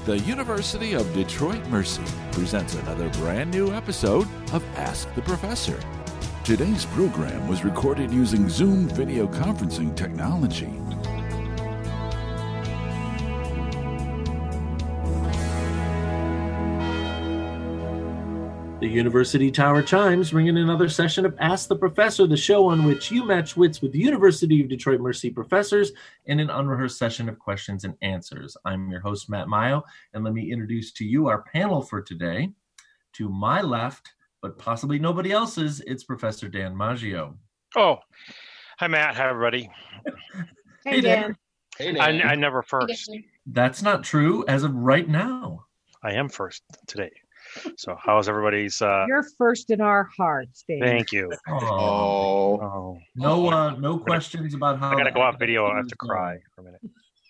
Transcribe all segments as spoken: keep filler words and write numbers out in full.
The University of Detroit Mercy presents another brand new episode of Ask the Professor. Today's program was recorded using Zoom video conferencing technology. The University Tower chimes, ringing another session of Ask the Professor, the show on which you match wits with the University of Detroit Mercy professors in an unrehearsed session of questions and answers. I'm your host, Matt Mayo, and let me introduce to you our panel for today. To my left, but possibly nobody else's, it's Professor Dan Maggio. Oh, hi, Matt. Hi, everybody. Hey, hey Dan. Hey, Dan. I, I never first. That's not true as of right now. I am first today. So how's everybody's? Uh... You're first in our hearts, Dave. Thank you. Oh, oh. no, uh, no questions about how. I gotta go off video. I have to cry for a minute.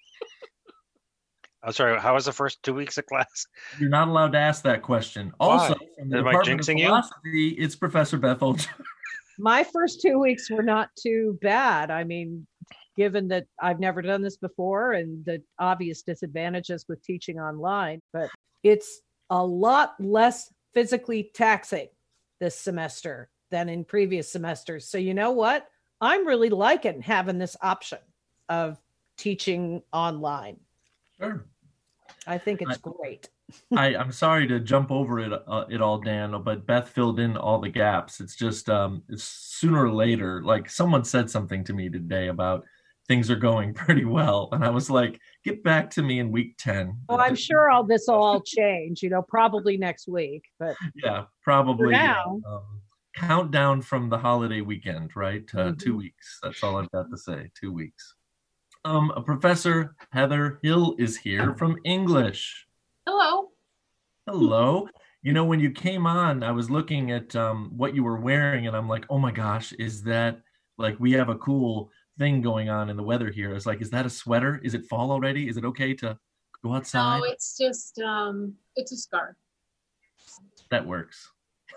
I'm sorry. How was the first two weeks of class? You're not allowed to ask that question. Also, Why? from the Am I Department of jinxing you? Philosophy, it's Professor Beth Olcher. My first two weeks were not too bad. I mean, given that I've never done this before and the obvious disadvantages with teaching online, but it's a lot less physically taxing this semester than in previous semesters. So you know what? I'm really liking having this option of teaching online. Sure. I think it's I, great. I, I'm sorry to jump over it uh, it all, Dan, but Beth filled in all the gaps. It's just um, it's sooner or later, like someone said something to me today about things are going pretty well. And I was like, get back to me in week ten. Well, I'm sure all this will all change, you know, probably next week. But yeah, probably. For now. Yeah, um, countdown from the holiday weekend, right? Uh, Mm-hmm. Two weeks. That's all I've got to say. Two weeks. Um, Professor Heather Hill is here from English. Hello. Hello. You know, when you came on, I was looking at um, what you were wearing, and I'm like, oh my gosh, is that like we have a cool thing going on in the weather here? It's like, is that a sweater? Is it fall already? Is it okay to go outside? No, it's just um it's a scarf. That works.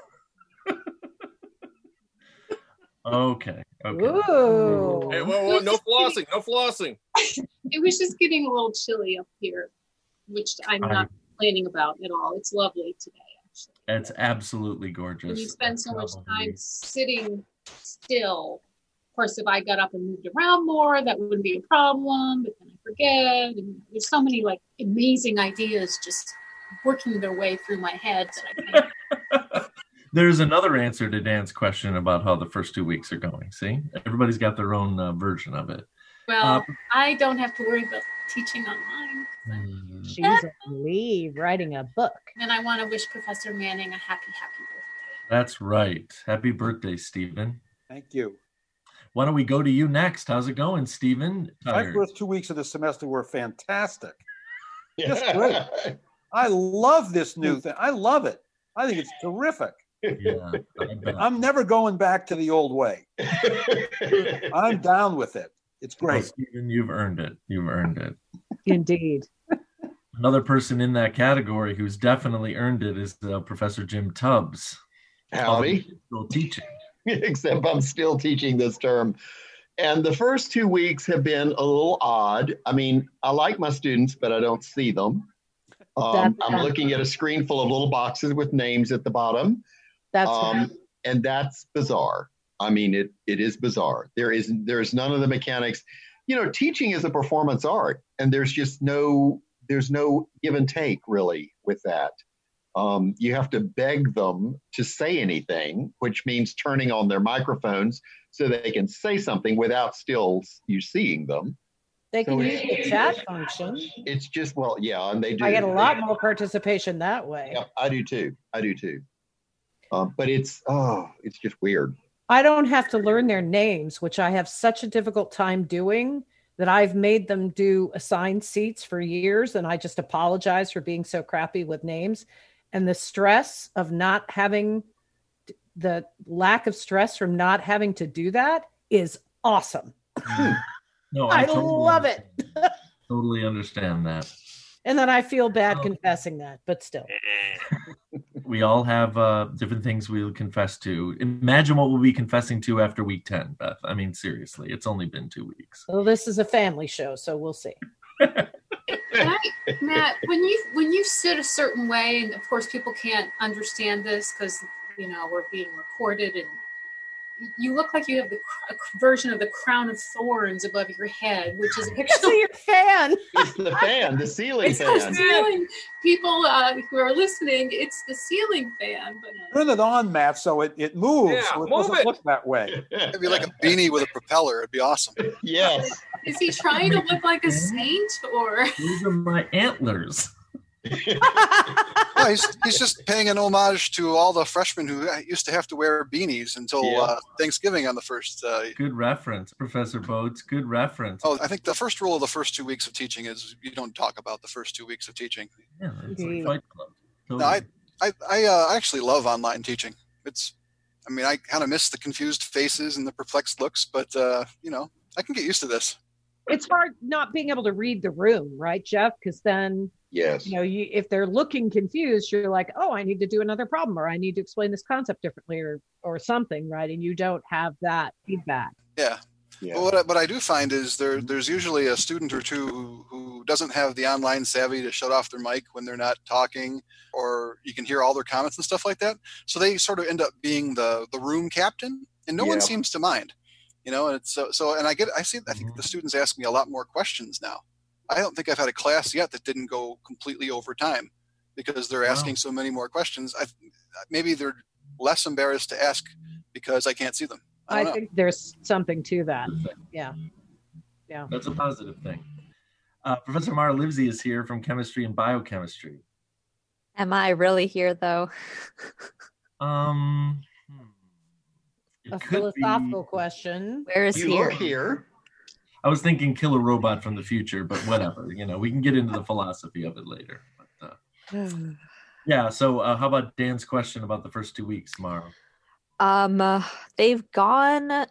okay. Okay. Ooh. Hey, whoa, whoa, no flossing, no flossing. It was just getting a little chilly up here, which I'm not complaining about at all. It's lovely today, actually. It's absolutely gorgeous. And you spend so much Probably. time sitting still. Of course, if I got up and moved around more, that wouldn't be a problem, but then I forget. And there's so many like amazing ideas just working their way through my head that I can't. There's another answer to Dan's question about how the first two weeks are going. See, everybody's got their own uh, version of it. Well, Uh, I don't have to worry about teaching online. Mm. She's on leave writing a book. And I want to wish Professor Manning a happy, happy birthday. That's right. Happy birthday, Stephen. Thank you. Why don't we go to you next? How's it going, Stephen? My Tired? first two weeks of the semester were fantastic. Just great. I love this new thing. I love it. I think it's terrific. Yeah, I bet. I'm never going back to the old way. I'm down with it. It's Well, great. Stephen, you've earned it. You've earned it. Indeed. Another person in that category who's definitely earned it is uh, Professor Jim Tubbs. Howdy. Still teaching. Except I'm still teaching this term. And the first two weeks have been a little odd. I mean, I like my students, but I don't see them. Um, I'm looking at a screen full of little boxes with names at the bottom. That's Um, and that's bizarre. I mean, it it is bizarre. There is there is none of the mechanics. You know, teaching is a performance art, and there's just no there's no give and take really with that. Um, you have to beg them to say anything, which means turning on their microphones so they can say something without still you seeing them. They can So use it's- the chat function. It's just, well, yeah, and they do. I get a lot more participation that way. Yeah, I do too. I do too. Um, but it's, oh, it's just weird. I don't have to learn their names, which I have such a difficult time doing that I've made them do assigned seats for years. And I just apologize for being so crappy with names. And the stress of not having, the lack of stress from not having to do that is awesome. No, I totally love it. understand. Totally understand that. And then I feel bad Oh. confessing that, but still. We all have uh, different things we'll confess to. Imagine what we'll be confessing to after week ten, Beth. I mean, seriously, it's only been two weeks. Well, this is a family show, so we'll see. Can I, Matt, when you when you sit a certain way, and of course people can't understand this because you know we're being recorded, and you look like you have the a version of the crown of thorns above your head, which is a picture Because of your fan. It's the fan, the ceiling It's fan. the ceiling. People uh, who are listening, it's the ceiling fan. But uh, Turn it on, Matt, so it, it moves. Yeah, so it move doesn't it. look that way. It'd be like a beanie with a propeller. It'd be awesome. Yes. is he trying to look like a saint, or These are my antlers. No, he's, he's just paying an homage to all the freshmen who used to have to wear beanies until Yeah. uh, Thanksgiving on the first. Uh, Good reference, Professor Boats. Good reference. oh, I think the first rule of the first two weeks of teaching is you don't talk about the first two weeks of teaching. Yeah, it's like Indeed. Fight Club. No, Totally. I I I uh, actually love online teaching. It's, I mean, I kind of miss the confused faces and the perplexed looks, but uh, you know, I can get used to this. It's hard not being able to read the room, right, Jeff? Because then, Yes. you know, you, if they're looking confused, you're like, oh, I need to do another problem, or I need to explain this concept differently, or or something, right? And you don't have that feedback. Yeah. Yeah. But what I, what I do find is there there's usually a student or two who, who doesn't have the online savvy to shut off their mic when they're not talking, or you can hear all their comments and stuff like that. So they sort of end up being the the room captain, and no one Yeah. seems to mind. You know, and it's so so. And I get I see I think the students ask me a lot more questions now. I don't think I've had a class yet that didn't go completely over time because they're asking Wow. so many more questions. I maybe they're less embarrassed to ask because I can't see them. I, I, don't know. think there's something to that. Yeah. Yeah. That's a positive thing. Uh, Professor Mara Livesey is here from Chemistry and Biochemistry. Am I really here though? Um, hmm. It A could philosophical be- question. Where is You here? look here. I was thinking Killer Robot from the future, but whatever. You know, we can get into the philosophy of it later. But, uh, yeah. So, uh, how about Dan's question about the first two weeks, Mara? Um, uh, they've gone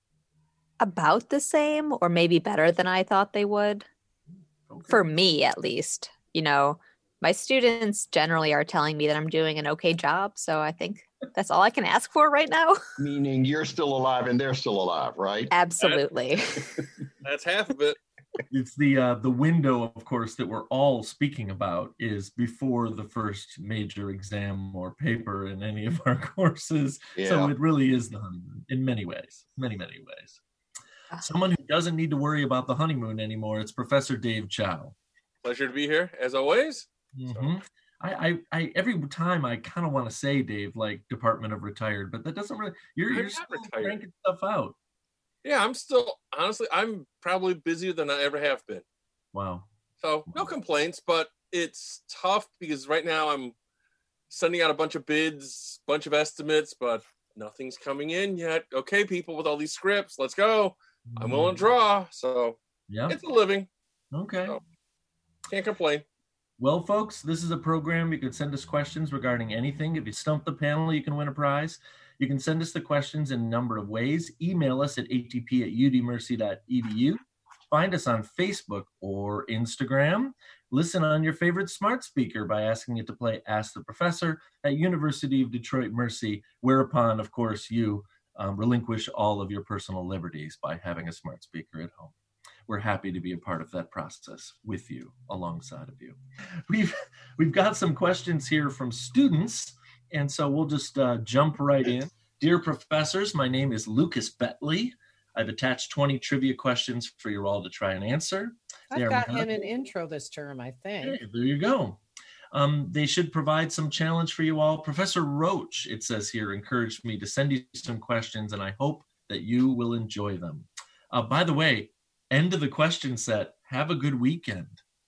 about the same, or maybe better than I thought they would. Okay. For me, at least. You know, my students generally are telling me that I'm doing an okay job, so I think that's all I can ask for right now. Meaning you're still alive and they're still alive, right? Absolutely. That's half of it. It's the uh, the window, of course, that we're all speaking about is before the first major exam or paper in any of our courses. So Yeah. it really is the honeymoon in many ways, many, many ways. Someone who doesn't need to worry about the honeymoon anymore, it's Professor Dave Chow. Pleasure to be here, as always. Mhm. I, I, I, every time I kind of want to say, Dave, like Department of Retired, but that doesn't really, you're, I'm you're not still retired. cranking stuff out. Yeah, I'm still, honestly, I'm probably busier than I ever have been. Wow. So no complaints, but it's tough because right now I'm sending out a bunch of bids, bunch of estimates, but nothing's coming in yet. Okay, people, with all these scripts, let's go. I'm willing to draw. So Yeah. it's a living. Okay. So, can't complain. Well, folks, this is a program. You could send us questions regarding anything. If you stump the panel, you can win a prize. You can send us the questions in a number of ways. Email us at a t p at u d mercy dot e d u. Find us on Facebook or Instagram. Listen on your favorite smart speaker by asking it to play Ask the Professor at University of Detroit Mercy, whereupon, of course, you um, relinquish all of your personal liberties by having a smart speaker at home. We're happy to be a part of that process with you, alongside of you. We've we've got some questions here from students, and so we'll just uh, jump right in. Dear professors, my name is Lucas Betley. I've attached twenty trivia questions for you all to try and answer. They I've are got not- him an intro this term, I think. Hey, there you go. Um, they should provide some challenge for you all. Professor Roach, it says here, encouraged me to send you some questions, and I hope that you will enjoy them. Uh, by the way, end of the question set. Have a good weekend.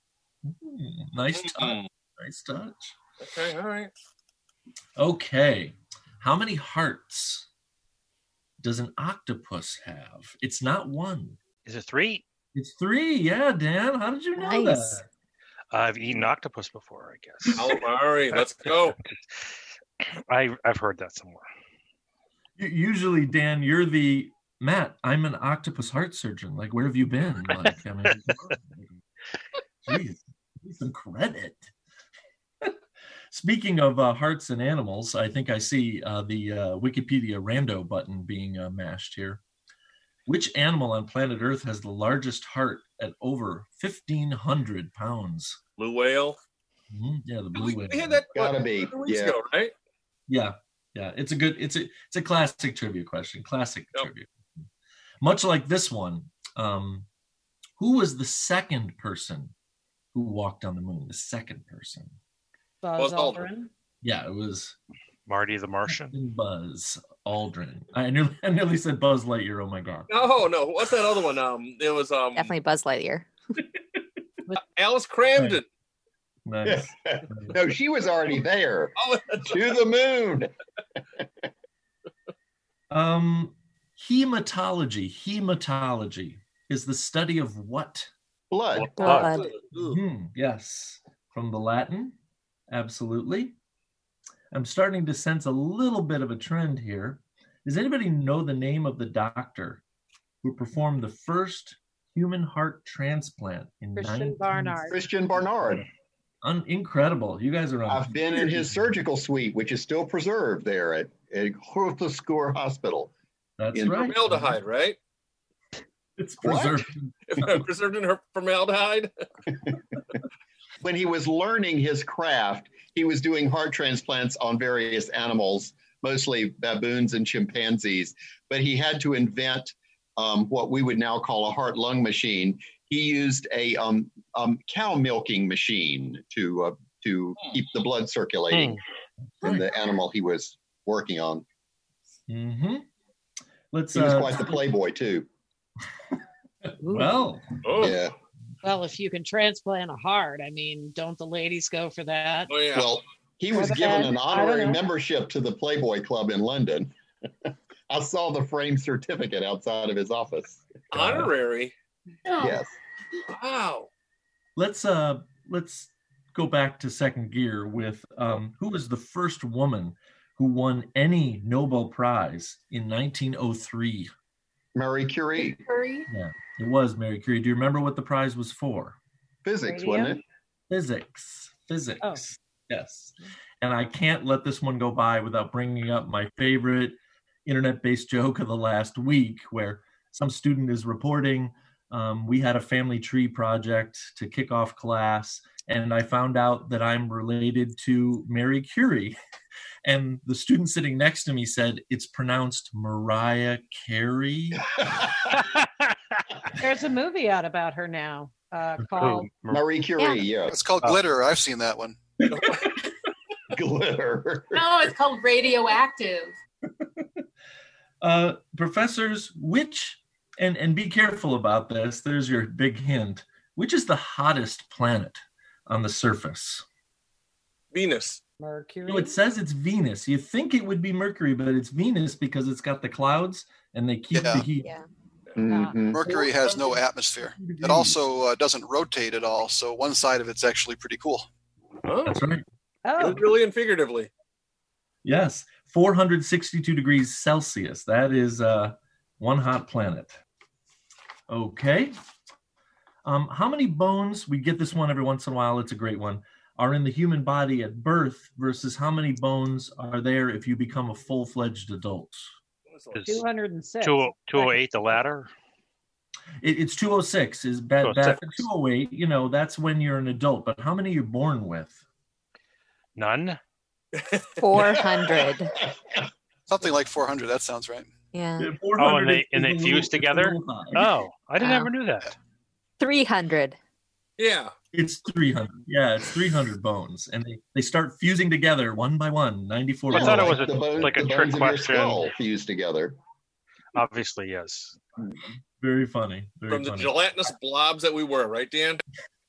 Hmm, nice touch. Nice touch. Okay, all right. Okay. How many hearts does an octopus have? It's not one. Is it three? It's three. Yeah, Dan. How did you know Nice. that? I've eaten octopus before, I guess. Calamari, let's go. I, I've heard that somewhere. U- Usually, Dan, you're the Matt. I'm an octopus heart surgeon. Like, where have you been? Like, I mean, geez, need some credit. Speaking of uh, hearts and animals, I think I see uh, the uh, Wikipedia rando button being uh, mashed here. Which animal on planet Earth has the largest heart at over fifteen hundred pounds. Blue whale. Mm-hmm. Yeah, the blue we, whale. we had that Gotta what, be, two weeks yeah. ago, right? Yeah, yeah. It's a good. It's a. It's a classic trivia question. Classic Yep. trivia. Much like this one. Um, who was the second person who walked on the moon? The second person. Buzz Buzz Aldrin. Aldrin. Yeah, it was Marty the Martian. Buzz Aldrin. I nearly, I nearly said Buzz Lightyear. Oh my god. No, no. What's that other one? Um, it was um Definitely Buzz Lightyear. Alice Cramden. Nice. No, she was already there. Oh, that's To the moon. Um, hematology. Hematology is the study of what? Blood. Blood. Mhm, yes, from the Latin. Absolutely. I'm starting to sense a little bit of a trend here. Does anybody know the name of the doctor who performed the first human heart transplant in Christian nineteen Barnard. Christian Barnard. Un- incredible. You guys are on. I've been in his surgical suite, which is still preserved there at, at Grothe Hospital. That's in- right. Formaldehyde, right? It's What? preserved. Preserved in her formaldehyde. When he was learning his craft, he was doing heart transplants on various animals, mostly baboons and chimpanzees. But he had to invent um, what we would now call a heart-lung machine. He used a um, um, cow milking machine to uh, to keep the blood circulating in the animal he was working on. Mm-hmm. Let's. He was uh, quite the playboy too. Well, Oh, Yeah. Well, if you can transplant a heart, I mean, don't the ladies go for that? oh yeah. Well, he Or was the given head. an I don't honorary know. membership to the Playboy Club in London. I saw the framed certificate outside of his office. Honorary. No. Yes. Wow. let's uh let's go back to second gear with um who was the first woman who won any Nobel Prize in nineteen oh three? Marie Curie. Hurry. Yeah, it was Marie Curie. Do you remember what the prize was for? Physics, Radium? wasn't it? Physics. Physics. Oh. Yes. And I can't let this one go by without bringing up my favorite internet-based joke of the last week, where some student is reporting, um, we had a family tree project to kick off class, and I found out that I'm related to Marie Curie. And the student sitting next to me said, it's pronounced Mariah Carey. There's a movie out about her now uh, called. Marie Curie, yeah. It's called Glitter. I've seen that one. Glitter. No, it's called radioactive. Uh, professors, which, and, and be careful about this, there's your big hint, which is the hottest planet on the surface? Venus. Mercury. No, it says it's Venus. You think it would be Mercury, but it's Venus because it's got the clouds and they keep Yeah. the heat. Yeah. Mhm. Mercury has no atmosphere. It also uh, doesn't rotate at all, so one side of it's actually pretty cool. Oh, That's right. Oh, literally and figuratively. Yes, four hundred sixty-two degrees Celsius. That is uh, one hot planet. Okay. Um, how many bones, we get this one every once in a while, it's a great one, are in the human body at birth versus how many bones are there if you become a full-fledged adult? two hundred six. two oh eight, the ladder. It, it's two oh six. Is bad, bad two oh six. for two oh eight, you know, that's when you're an adult. But how many are you born with? None. four hundred. Something like four hundred. That sounds right. Yeah. Yeah, Oh, and 400 they is and a they little- fuse it's a together. little high. Oh, I didn't Wow. ever knew that. three hundred. Yeah. It's three hundred. Yeah, it's three hundred bones. And they, they start fusing together one by one, ninety-four. I thought it bones. was a- the bone, like a the trick bones of your question. skull fused together. Obviously, yes. Very funny. Very From the funny. gelatinous blobs that we were, right, Dan?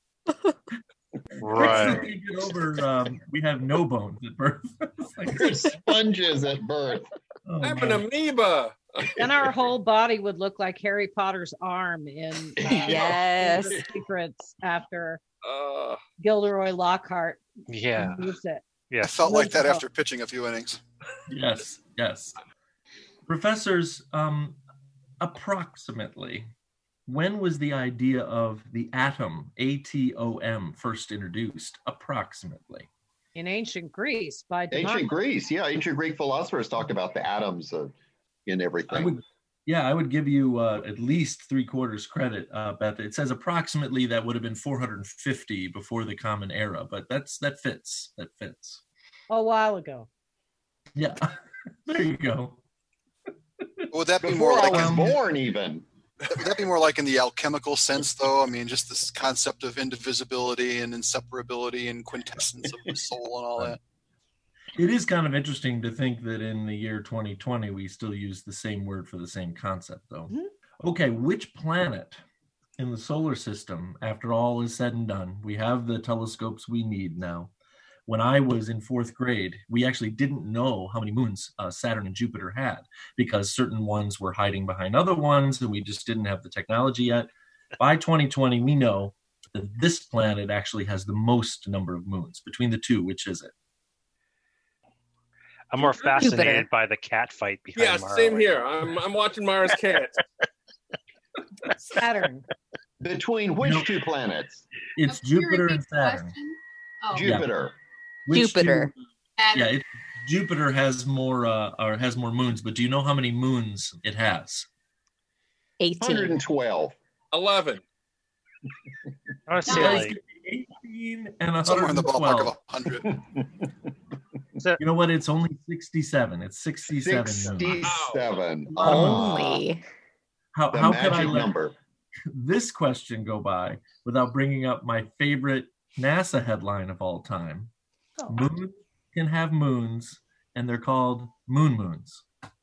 Right. We get over, um, we have no bones at birth. It's like, They're sponges at birth. oh, I'm an man. amoeba. Then our whole body would look like Harry Potter's arm in uh, Yes. Chamber of Secrets after Uh, Gilderoy Lockhart Yeah. used it. I Yes. felt like that after pitching a few innings. Yes, yes. Professors, um, approximately, when was the idea of the atom, A T O M, first introduced? Approximately. In ancient Greece by Ancient Demosthenes. Greece, yeah, ancient Greek philosophers talked about the atoms uh, in I everything. would, Yeah, I would give you uh, at least three quarters credit, uh, Beth. It says approximately that would have been four hundred fifty before the Common Era, but that's that fits. That fits. A while ago. Yeah, there you go. Would that be Before more I like was in, born, even. would that be more like in the alchemical sense, though? I mean, just this concept of indivisibility and inseparability and quintessence of the soul and all that. It is kind of interesting to think that in the year twenty twenty, we still use the same word for the same concept, though. Mm-hmm. Okay, which planet in the solar system, after all is said and done, we have the telescopes we need now. When I was in fourth grade, we actually didn't know how many moons uh, Saturn and Jupiter had because certain ones were hiding behind other ones, and we just didn't have the technology yet. By twenty twenty, we know that this planet actually has the most number of moons. Between the two, which is it? I'm more fascinated Jupiter. by the cat fight behind Yeah, Mara. same here. I'm I'm watching Mara's cat. Saturn. Between which Nope. two planets? It's Can you Jupiter repeat and the Saturn. question? Oh, Jupiter. Which Jupiter. two- Saturn. yeah, it, Jupiter has more uh, or has more moons, but do you know how many moons it has? eighteen. one hundred twelve. eleven. I want to You say guys like, get eighteen and one Somewhere in the hundred ballpark of twelve. a hundred. is that, You know what? It's only sixty-seven. It's sixty-seven. moons. sixty-seven. Only. How The how could I magic let number. this question go by without bringing up my favorite NASA headline of all time? Oh. Moons can have moons, and they're called moon moons.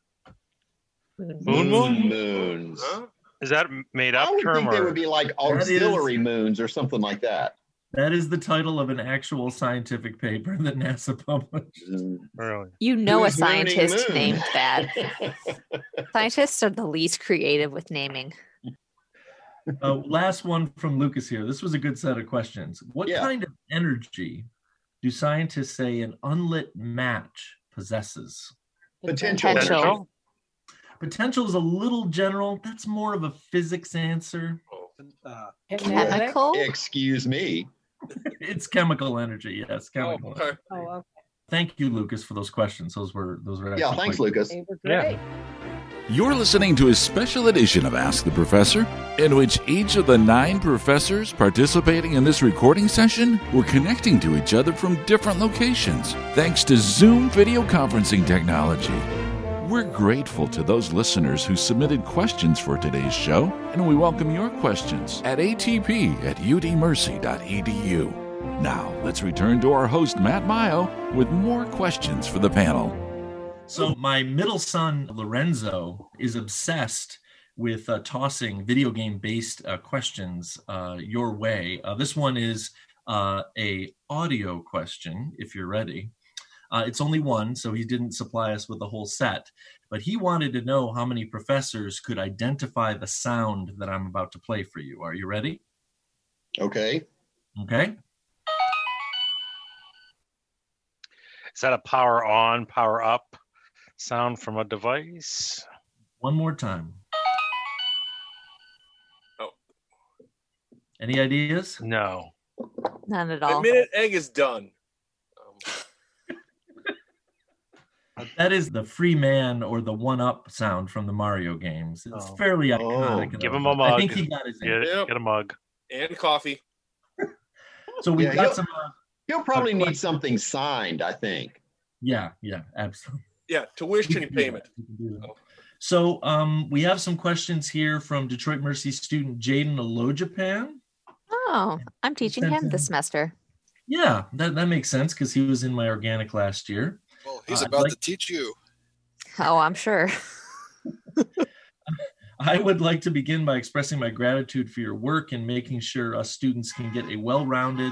Moon moon? Moons. Huh? is that made up I would term think they or would be like is- auxiliary moons or something like that. That is the title of an actual scientific paper that NASA published. really? You know Who's a mooning scientist moon? named that. Scientists are the least creative with naming. Uh, last one from Lucas here. This was a good set of questions. What Yeah. kind of energy do scientists say an unlit match possesses? Potential. Potential. Potential? Potential is a little general. That's more of a physics answer. Uh, Kinetic? Chemical? Excuse me. It's chemical energy. Yes, Oh, chemical. okay. Oh, okay. Thank you, Lucas, for those questions. Those were those were. Yeah, actually thanks, quite- Lucas. They were Yeah. great. You're listening to a special edition of Ask the Professor, in which each of the nine professors participating in this recording session were connecting to each other from different locations, thanks to Zoom video conferencing technology. We're grateful to those listeners who submitted questions for today's show, and we welcome your questions at a t p at u d mercy dot e d u. Now, let's return to our host, Matt Maio, with more questions for the panel. So my middle son Lorenzo is obsessed with uh, tossing video game based uh, questions uh, your way. Uh, this one is uh, a audio question, if you're ready. Uh, it's only one, so he didn't supply us with the whole set. But he wanted to know how many professors could identify the sound that I'm about to play for you. Are you ready? Okay. Okay. Is that a power on, power up sound from a device? One more time. Oh. Any ideas? No. None at The all. minute egg is done. Um, That is the free man or the one-up sound from the Mario games. It's Oh. fairly Oh. iconic. Give though, him a but I mug. think he got his Get, Yep. get a mug. and coffee. So we've Yeah, got he'll- some. Uh, He'll probably Uh, need something signed, I think. yeah, yeah, absolutely. Yeah, tuition payment. We can do that. So um, we have some questions here from Detroit Mercy student Jaden Alojapan. Oh, I'm teaching him this semester. Yeah, that, that makes sense because he was in my organic last year. Well, he's Uh, I'd about like- to teach you. Oh, I'm sure. I would like to begin by expressing my gratitude for your work and making sure us students can get a well-rounded,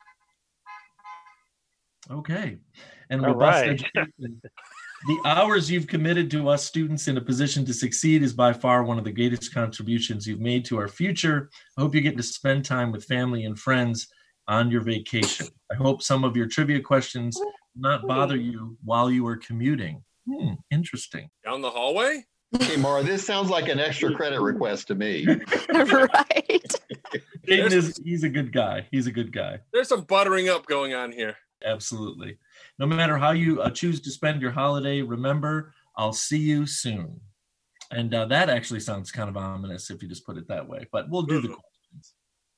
okay, and All robust right. education. The hours you've committed to us students in a position to succeed is by far one of the greatest contributions you've made to our future. I hope you get to spend time with family and friends on your vacation. I hope some of your trivia questions will not bother you while you are commuting. Hmm, interesting. Down the hallway? Hey, Mara, this sounds like an extra credit request to me. Right. Jaden is he's a good guy. He's a good guy. There's some buttering up going on here. Absolutely. No matter how you uh, choose to spend your holiday, remember, I'll see you soon. And uh, that actually sounds kind of ominous if you just put it that way, but we'll do the questions.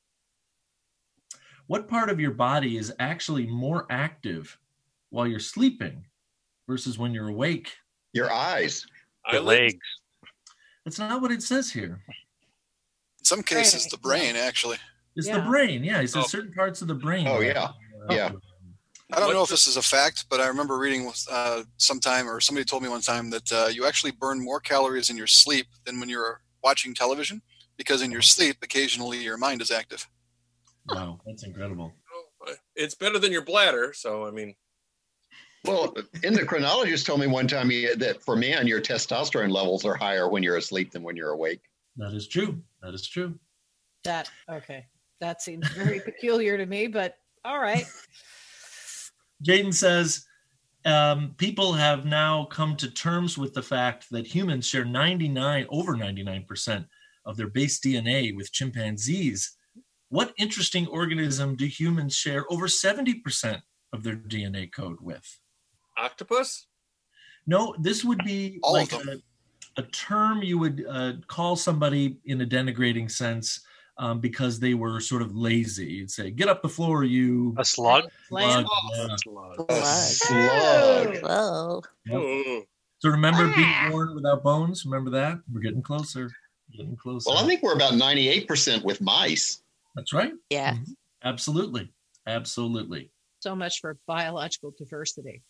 What part of your body is actually more active while you're sleeping versus when you're awake? Your eyes. Your legs. That's not what it says here. In some cases, the brain, actually. It's Yeah. the brain. Yeah, he says Oh. certain parts of the brain. Oh, are- yeah. are Yeah. active. I don't What know if the- this is a fact, but I remember reading uh, sometime, or somebody told me one time, that uh, you actually burn more calories in your sleep than when you're watching television, because in your sleep, occasionally your mind is active. Wow, that's incredible. It's better than your bladder, so I mean, Well, endocrinologist told me one time he, that for men, your testosterone levels are higher when you're asleep than when you're awake. That is true. That is true. That okay. That seems very peculiar to me, but all right. Jaden says, um, people have now come to terms with the fact that humans share ninety-nine, over ninety-nine percent of their base D N A with chimpanzees. What interesting organism do humans share over seventy percent of their D N A code with? octopus? No, this would be All like of them. a, a term you would uh, call somebody in a denigrating sense um, because they were sort of lazy. You'd say, get up the floor, you A slug? slug. Oh, Yeah. Slug. A slug. Whoa. Yep. Oh. So remember being born without bones? Remember that? We're getting closer. Getting closer. Well, I think we're about ninety-eight percent with mice. That's right. Yeah. Mhm. Absolutely. Absolutely. So much for biological diversity.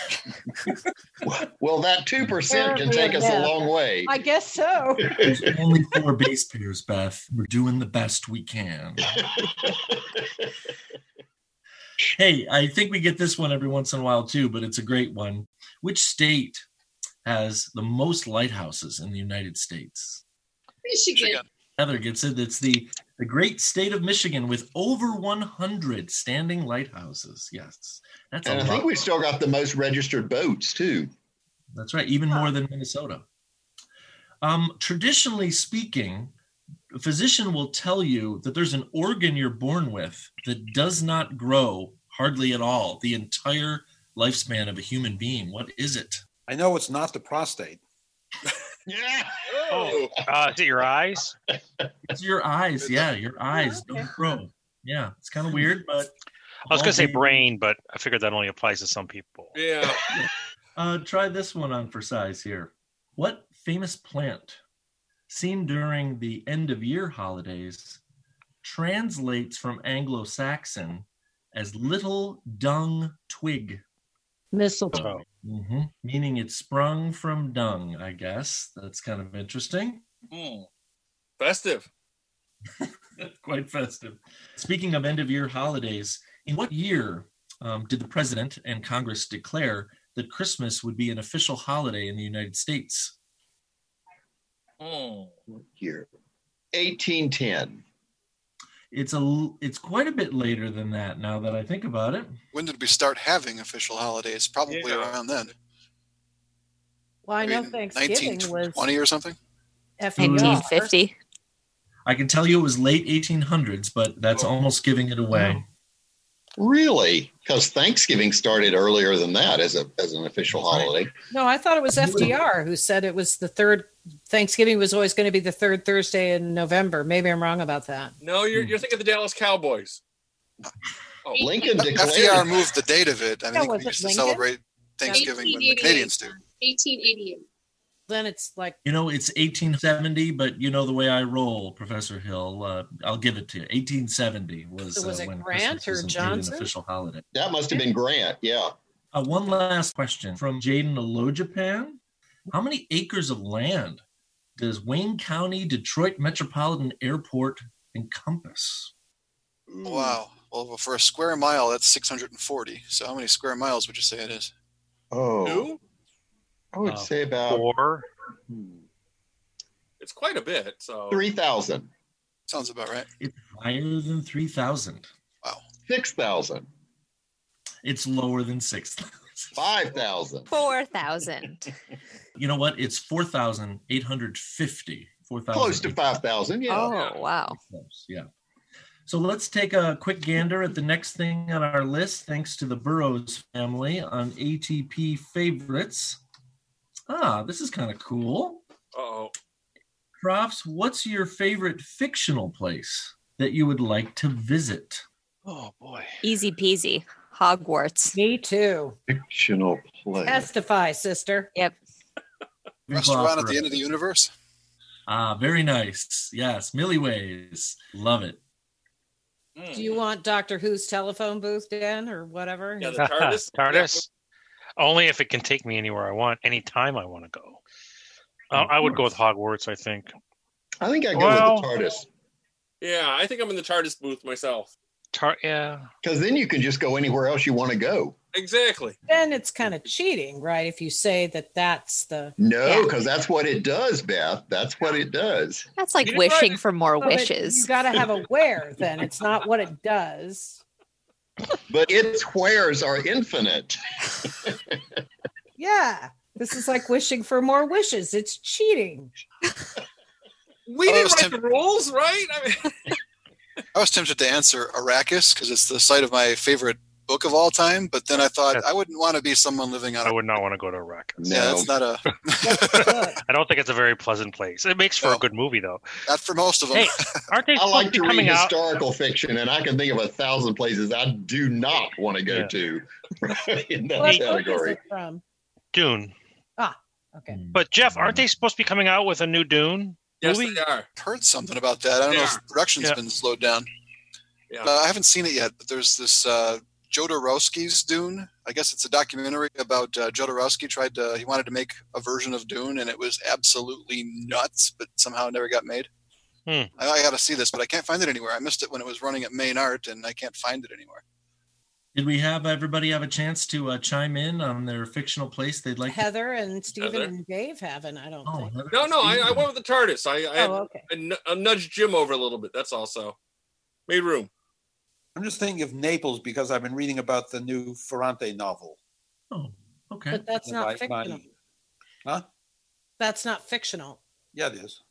Well, that two percent can take us a long way. I guess so. There's only four base pairs, Beth. We're doing the best we can. Hey, I think we get this one every once in a while too, but it's a great one. Which state has the most lighthouses in the United States? Michigan. Heather gets it. It's the, the great state of Michigan with over one hundred standing lighthouses. Yes, that's a And I lot. think we've still got the most registered boats, too. That's right, even more than Minnesota. Um, traditionally speaking, a physician will tell you that there's an organ you're born with that does not grow hardly at all the entire lifespan of a human being. What is it? I know it's not the prostate. Yeah. Oh. Uh, is it your eyes? It's your eyes. Yeah, your eyes okay. don't grow. Yeah, it's kind of weird, but I was going to say Okay. brain, but I figured that only applies to some people. Yeah. Uh, try this one on for size here. What famous plant seen during the end of year holidays translates from Anglo-Saxon as little dung twig? Mistletoe. Mm-hmm. Meaning it sprung from dung, I guess. That's kind of interesting. Hmm. Festive. Quite festive. Speaking of end of year holidays, in what year um, did the president and Congress declare that Christmas would be an official holiday in the United States? Hmm. Here. eighteen ten. It's a it's quite a bit later than that now that I think about it. When did we start having official holidays? Probably Yeah. around then. Well, I know mean, Thanksgiving was twenty or something. F D R. nineteen fifty. I can tell you it was late eighteen hundreds, but that's almost giving it away. Really? Because Thanksgiving started earlier than that as a as an official That's right. holiday. No, I thought it was F D R who said it was the third. Thanksgiving was always going to be the third Thursday in November. Maybe I'm wrong about that. No, you're you're thinking of the Dallas Cowboys. Oh, Lincoln F D R declared. moved the date of it. I Yeah, think was we it used to Lincoln? celebrate Thanksgiving when the Canadians do. eighteen eighty-eight. Then it's like You know, it's eighteen seventy, but you know the way I roll, Professor Hill. Uh, I'll give it to you. eighteen seventy was, So was uh, it when Grant Christmas or was made Johnson? an official holiday. That must have been Grant. Yeah. Uh, one last question from Jaden Alojapan. How many acres of land does Wayne County Detroit Metropolitan Airport encompass? Wow. Well, for a square mile, that's six hundred forty. So how many square miles would you say it is? Oh, Two? I would Uh, say about Four. hmm, It's quite a bit. So three thousand, Sounds about right. It's higher than three thousand. Wow. six thousand, It's lower than six thousand. five thousand. Four thousand. You know what? It's four thousand eight hundred fifty. four thousand Close to five thousand. Yeah. Oh wow. Close, yeah. So let's take a quick gander at the next thing on our list, thanks to the Burroughs family on A T P favorites. Ah, this is kind of cool. Uh-oh. Profs, what's your favorite fictional place that you would like to visit? Oh, boy. Easy peasy. Hogwarts. Me too. Fictional place. Testify, sister. Yep. Restaurant at the end of the universe. Ah, very nice. Yes, Millie Ways. Love it. Do you want Doctor Who's telephone booth, Dan, or whatever? Yeah, the TARDIS. TARDIS. Only if it can take me anywhere I want, anytime I want to go. Uh, I would go with Hogwarts, I think. I think I go Well- with the TARDIS. Yeah, I think I'm in the TARDIS booth myself. Tar- yeah. Because then you can just go anywhere else you want to go. Exactly. Then it's kind of cheating, right? If you say that that's the No, Yeah. because that's what it does, Beth. That's what it does. That's like You know wishing what? for more Well, but wishes. You got to have a where. Then it's not what it does. But its wheres are infinite. Yeah, this is like wishing for more wishes. It's cheating. We Oh, didn't it's write temp- the rules, right? I mean, I was tempted to answer Arrakis because it's the site of my favorite book of all time, but then I thought That's- I wouldn't want to be someone living on I a. would not want to go to Arrakis. No. Yeah, it's not a. Good. I don't think it's a very pleasant place. It makes for No. a good movie, though. Not for most of them. Hey, aren't they I supposed like to be to read coming out? historical fiction, and I can think of a thousand places I do not want to go Yeah. to in that What book is category. it from? Dune. Okay. But Jeff, aren't they supposed to be coming out with a new Dune yes, movie? they are. Heard something about that. I don't know Yeah. if production's Yeah. been slowed down. Yeah. Uh, I haven't seen it yet, but there's this uh, Jodorowsky's Dune. I guess it's a documentary about uh, Jodorowsky tried to. He wanted to make a version of Dune, and it was absolutely nuts, but somehow it never got made. Hmm. I, I got to see this, but I can't find it anywhere. I missed it when it was running at Main Art, and I can't find it anywhere. Did we have everybody have a chance to uh, chime in on their fictional place they'd like to? Heather and Stephen Heather? and Dave haven't. I don't Oh, think. Heather No, no, I, I Steven. went with the TARDIS. I, I, had, Oh, okay. I, nu- I nudged Jim over a little bit. That's all. So made room. I'm just thinking of Naples because I've been reading about the new Ferrante novel. Oh, okay. But that's not My- my- fictional. Huh? That's not fictional. Yeah, it is.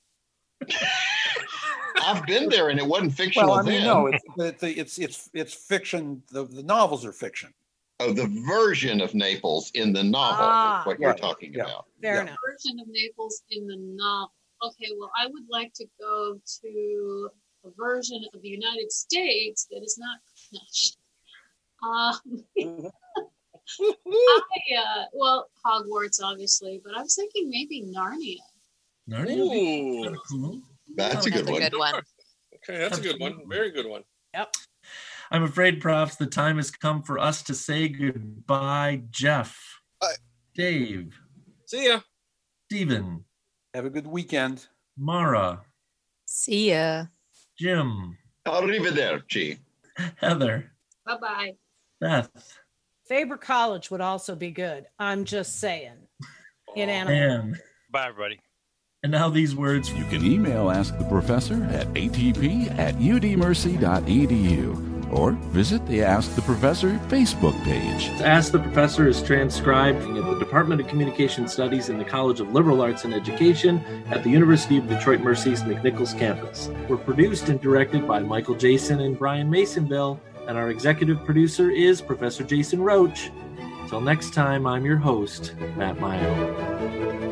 I've been there, and it wasn't fictional Well, I mean, then. no, it's it's it's it's, it's fiction. The, the novels are fiction. Oh, the version of Naples in the novel Ah. is what you're Right, talking yeah. about. Fair Yeah. enough. Version of Naples in the novel. Okay, well, I would like to go to a version of the United States that is not. Um, I, uh, well, Hogwarts, obviously, but I was thinking maybe Narnia. Narnia would be Ooh. kinda cool. That's a That's good a one. good one. Okay, that's a good one. Very good one. I'm afraid, Profs, the time has come for us to say goodbye. Jeff, Bye. Dave, See ya. Stephen, Have a good weekend. Mara, See ya. Jim, Arrivederci. Heather, Bye bye. Beth, Faber College would also be good. I'm just saying. In Anna. Ann. Bye, everybody. And now these words. You can email Ask the Professor at a t p at u d mercy dot e d u or visit the Ask the Professor Facebook page. Ask the Professor is transcribed at the Department of Communication Studies in the College of Liberal Arts and Education at the University of Detroit Mercy's McNichols campus. We're produced and directed by Michael Jason and Brian Masonville, and our executive producer is Professor Jason Roach. Until next time, I'm your host, Matt Mayo.